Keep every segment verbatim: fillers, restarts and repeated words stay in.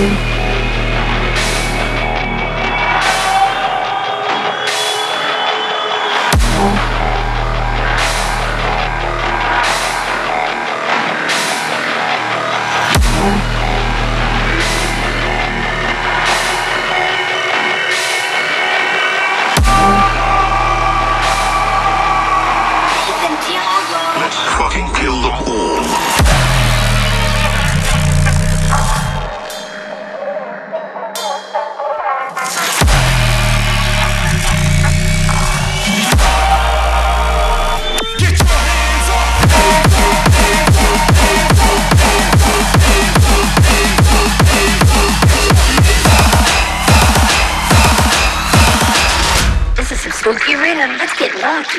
Let's fucking kill them all. This is some spooky rhythm. Let's get lucky.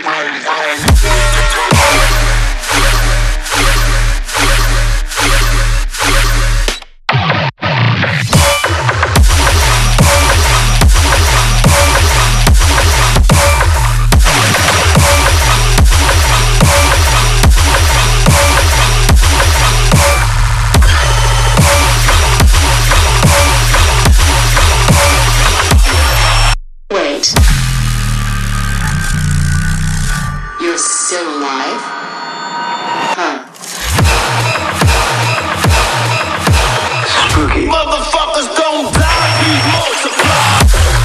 Wait. You're still alive? Huh. Spooky. Motherfuckers don't die, we multiply.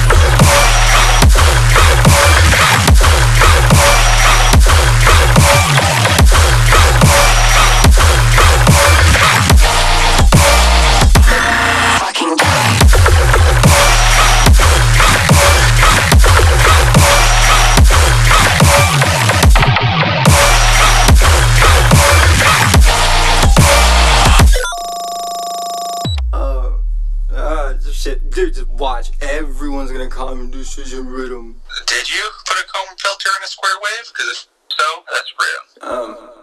Fucking die. Uh, shit, dude, just watch. Everyone's gonna comment this is a rhythm. Did you put a comb filter in a square wave? Because if so, that's real. Um.